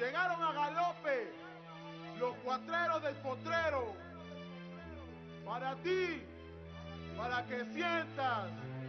Llegaron a galope los cuatreros del potrero. Para ti, para que sientas.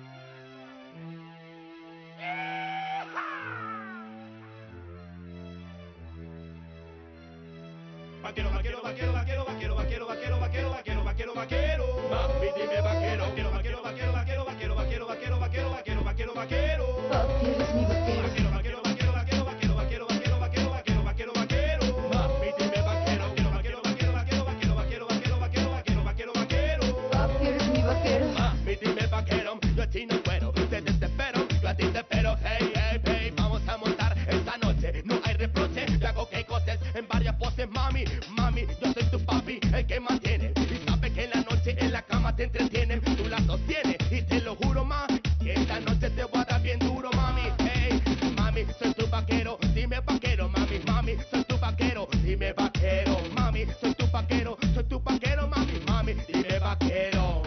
Vaquero, vaquero, vaquero, vaquero, vaquero, vaquero, vaquero, vaquero, vaquero, vaquero, vaquero. Mami, dime vaquero. Vaquero, vaquero, vaquero, vaquero, vaquero, vaquero, vaquero, vaquero, vaquero, vaquero, vaquero. Papi, eres mi vaquero. Vaquero, vaquero, vaquero, vaquero, vaquero, vaquero, vaquero, vaquero, vaquero, vaquero, vaquero. Mami, dime vaquero. Vaquero, vaquero, vaquero, vaquero, vaquero, vaquero, vaquero, vaquero, vaquero, vaquero. Papi, eres mi vaquero. Mami, dime vaquero. Yo a ti no puedo, te desespero, yo a ti te espero. Hey, hey, hey, vamos a montar esta noche. No hay reproche, yo hago que cosas en varias poses, mami. Mami, yo soy tu papi, el que mantiene. Y sabe que en la noche en la cama te entretienen. Tú la sostienes y te lo juro, ma, que esta noche te voy a dar bien duro, mami. Hey, mami, soy tu vaquero, dime vaquero, mami. Mami, soy tu vaquero, dime vaquero. Mami, soy tu vaquero, mami. Mami, dime vaquero.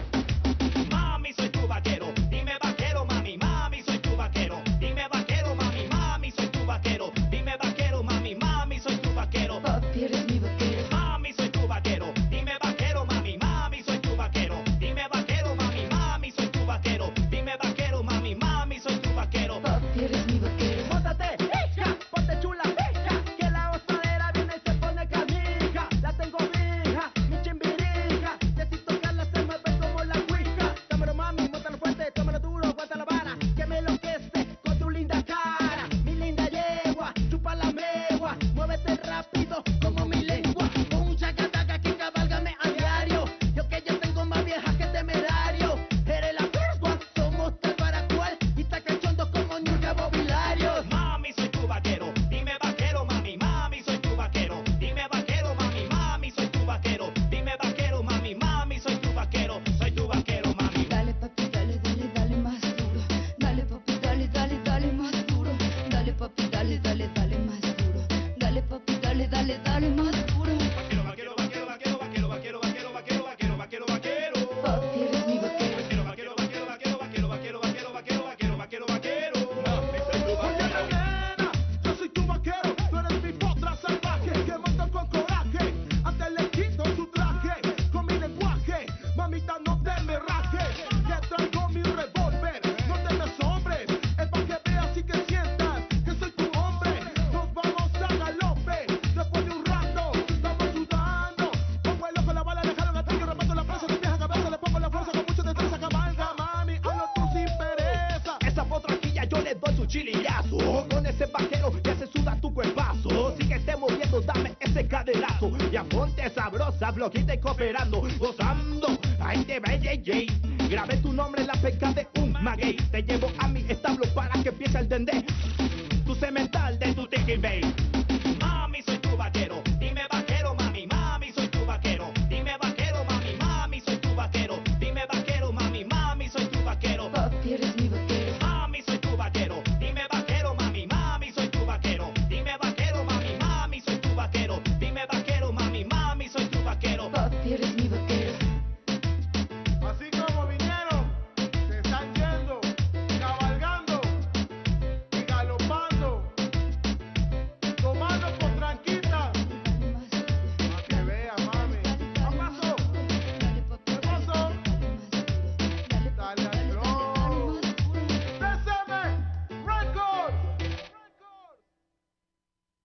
Mami, soy tu vaquero, dime vaquero, mami. Mami, soy tu vaquero, dime vaquero, mami. Mami, soy tu vaquero, dime vaquero, mami. Mami, soy tu vaquero. Papi, eres mi vaquero. Mami, soy tu vaquero, dime vaquero, mami. Mami, soy tu vaquero, dime vaquero, mami. Mami, soy tu vaquero, dime vaquero, mami. Mami, soy tu vaquero. Papi, eres mi vaquero. Móntate, hija, ponte chula, hija, que la osadera viene y se pone canija. La tengo fija, mi chimbirija, que si tocarla se mueve como la cuica. Tómalo mami, móntalo fuerte, tómalo duro, aguanta la vara, que me enloquece con tu linda cara. Mi linda yegua, chupa la megua, muévete rápido como mi lengua. Con un chacataca que cabálgame a diario, yo que ya tengo más vieja que temerario. Eres la vergua, somos tal para cual, y está cachondo como Ñuña Mobiliarios. Mami, soy tu vaquero, dime vaquero, mami. Mami, soy tu vaquero, dime vaquero, mami. Mami, soy tu vaquero, dime vaquero, mami. Mami, soy tu vaquero, mami. Dale, papi, dale, dale, dale más duro. Dale, papi, dale, dale, dale más duro. Dale, papi, dale, dale, dale más duro. Dale, papi, dale, dale, dale más duro. Vaquero, vaquero, vaquero, vaquero, vaquero, vaquero, vaquero, vaquero, vaquero, vaquero, vaquero. Papi, eres mi vaquero. Vaquero, vaquero, vaquero, vaquero, vaquero, vaquero, vaquero, vaquero, vaquero, vaquero. Mami, soy tu Oye, vaquero. nena, yo soy tu vaquero. Tú eres mi potra salvaje que monto con coraje. Antes le quito su traje con mi lenguaje. Mamita, no te me rajes, que traigo mi revólver. No te me asombres, es pa' que veas y que sientas que soy tu hombre. Nos vamos a galope, después de un rato estamos sudando. Como el loco la bala dejaron atrás, yo reparto la presa de vieja cabeza. Le pongo la fuerza con mucho destreza, cabalga, mami, hazlo tú sin pereza. Esa potraquilla yo le doy su chilillazo. Con ese vaquero ya se suda tu cuerpazo. Síguete moviendo, dame ese caderazo. Y a ponte sabrosa, bloquita y cooperando, gozando. Ay, de BJJ. Grabé tu nombre en la peca de un maguey. Te llevo a mi establo para que empiece el dendé. Tu cemental de tu tiki bay.